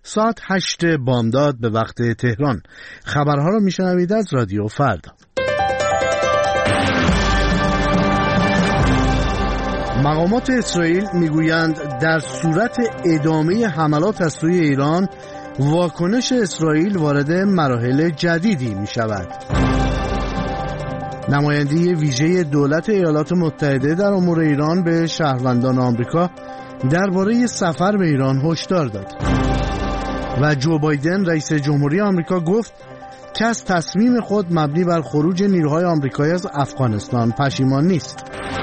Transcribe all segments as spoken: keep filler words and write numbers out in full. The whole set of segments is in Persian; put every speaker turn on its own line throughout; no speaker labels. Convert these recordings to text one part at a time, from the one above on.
ساعت هشت بامداد به وقت تهران. خبرها رو میشنوید از رادیو فردا. مقامات اسرائیل میگویند در صورت ادامه حملات از سوی ایران، واکنش اسرائیل وارد مراحل جدیدی می شود. نماینده ویژه دولت ایالات متحده در امور ایران به شهروندان آمریکا درباره سفر به ایران هشدار داد. و جو بایدن رئیس جمهوری آمریکا گفت که از تصمیم خود مبنی بر خروج نیروهای آمریکایی از افغانستان پشیمان نیست.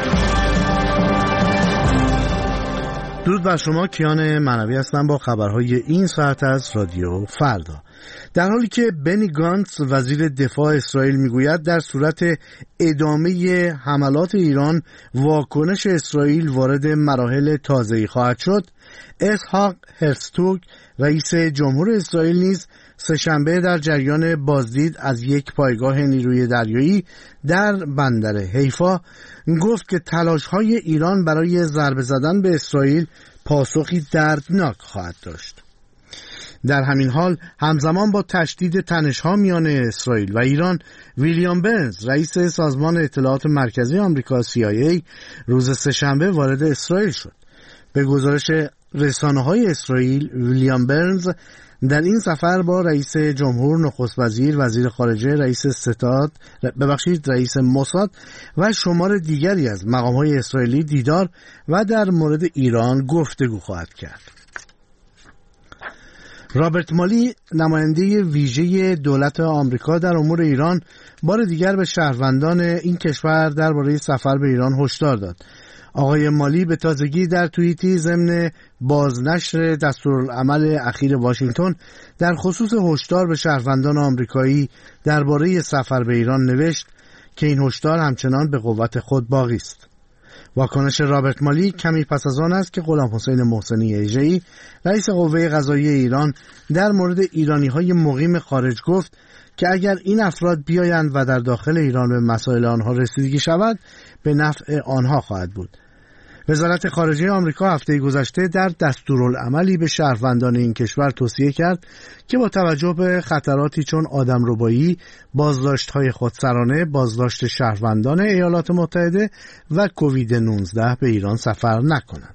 درود بر شما، کیان معنوی هستم با خبرهای این ساعت از رادیو فردا. در حالی که بنی گانتس وزیر دفاع اسرائیل میگوید در صورت ادامه حملات ایران، واکنش اسرائیل وارد مراحل تازه‌ای خواهد شد، اسحاق هرزوگ رئیس جمهور اسرائیل نیز سه‌شنبه در جریان بازدید از یک پایگاه نیروی دریایی در بندر حیفا گفت که تلاش‌های ایران برای ضربه زدن به اسرائیل پاسخی دردناک خواهد داشت. در همین حال همزمان با تشدید تنش‌ها میان اسرائیل و ایران، ویلیام برنز رئیس سازمان اطلاعات مرکزی آمریکا سی آی ای روز سه‌شنبه وارد اسرائیل شد. به گزارش رسانه‌های اسرائیل، ویلیام برنز در این سفر با رئیس جمهور، نخست وزیر، وزیر خارجه، رئیس ستاد، ببخشید رئیس موساد و شمار دیگری از مقام‌های اسرائیلی دیدار و در مورد ایران گفتگو خواهد کرد. رابرت مالی نماینده ویژه دولت آمریکا در امور ایران بار دیگر به شهروندان این کشور درباره سفر به ایران هشدار داد. آقای مالی به تازگی در توییتی ضمن بازنشر دستورالعمل اخیر واشنگتن در خصوص هشدار به شهروندان آمریکایی درباره سفر به ایران نوشت که این هشدار همچنان به قوت خود باقی است. واکنش رابرت مالی کمی پس از آن است که غلام حسین محسنی اژه‌ای رئیس قوه قضاییه ایران در مورد ایرانی‌های مقیم خارج گفت که اگر این افراد بیایند و در داخل ایران به مسائل آنها رسیدگی شود، به نفع آنها خواهد بود. وزارت خارجه آمریکا هفته گذشته در دستورالعملی به شهروندان این کشور توصیه کرد که با توجه به خطراتی چون آدمربایی، بازداشت‌های خودسرانه، بازداشت شهروندان ایالات متحده و کووید نوزده به ایران سفر نکنند.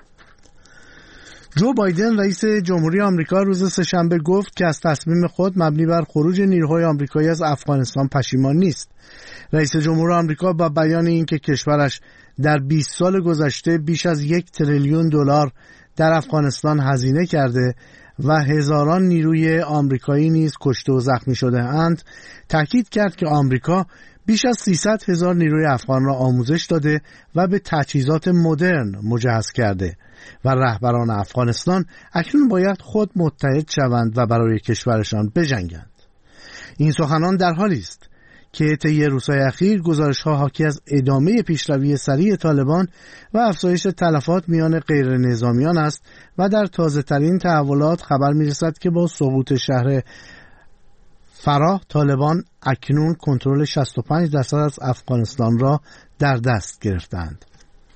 جو بایدن رئیس جمهوری آمریکا روز سه‌شنبه گفت که از تصمیم خود مبنی بر خروج نیروهای آمریکایی از افغانستان پشیمان نیست. رئیس جمهور آمریکا با بیان اینکه کشورش در بیست سال گذشته بیش از یک تریلیون دلار در افغانستان هزینه کرده و هزاران نیروی آمریکایی نیز کشته و زخمی شده اند، تاکید کرد که آمریکا بیش از سیصد هزار نیروی افغان را آموزش داده و به تجهیزات مدرن مجهز کرده و رهبران افغانستان اکنون باید خود متحد شوند و برای کشورشان بجنگند. این سخنان در حالی است که طی روزهای اخیر گزارش‌ها حاکی از ادامه پیشروی سریع طالبان و افزایش تلفات میان غیر نظامیان است و در تازه‌ترین تحولات خبر می‌رسد که با سقوط شهر فراه، طالبان اکنون کنترل شصت و پنج درصد از افغانستان را در دست گرفتند.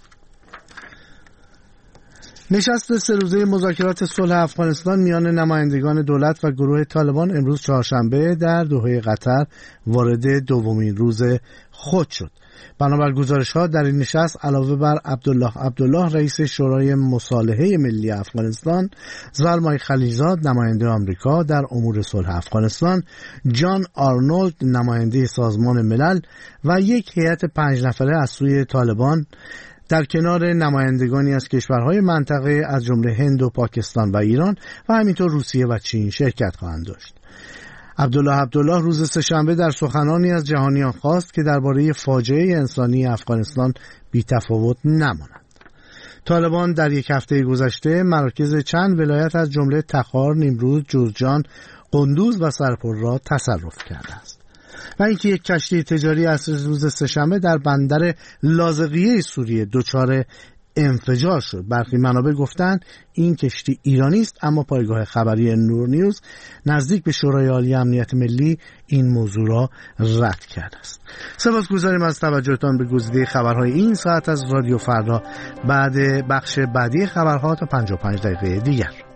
نشست سه روزه مذاکرات صلح افغانستان میان نمایندگان دولت و گروه طالبان امروز چهارشنبه در دوحه قطر وارد دومین روز خود شد. بنابر گزارش‌ها در این نشست علاوه بر عبدالله عبدالله رئیس شورای مصالحه ملی افغانستان، زلمای خلیلزاد نماینده آمریکا در امور صلح افغانستان، جان آرنولد نماینده سازمان ملل و یک هیئت پنج نفره از سوی طالبان در کنار نمایندگانی از کشورهای منطقه از جمله هند و پاکستان و ایران و همینطور روسیه و چین شرکت خواهند داشت. عبدالله عبدالله روز سه‌شنبه در سخنانی از جهانیان خواست که درباره فاجعه انسانی افغانستان بی تفاوت نمانند. طالبان در یک هفته گذشته مراکز چند ولایت از جمله تخار، نیمروز، جوزجان، قندوز و سرپل را تصرف کرده است. و اینکه یک کشتی تجاری از روز سه‌شنبه در بندر لاذقیه سوریه دچار انفجار شد. برخی منابع گفتند این کشتی ایرانی است، اما پایگاه خبری نور نیوز نزدیک به شورای عالی امنیت ملی این موضوع را رد کرده است. سپاسگزاریم از توجهتان به گزیده خبرهای این ساعت از رادیو فردا. بعد بخش بعدی خبرها تا پنجاه و پنج دقیقه دیگر.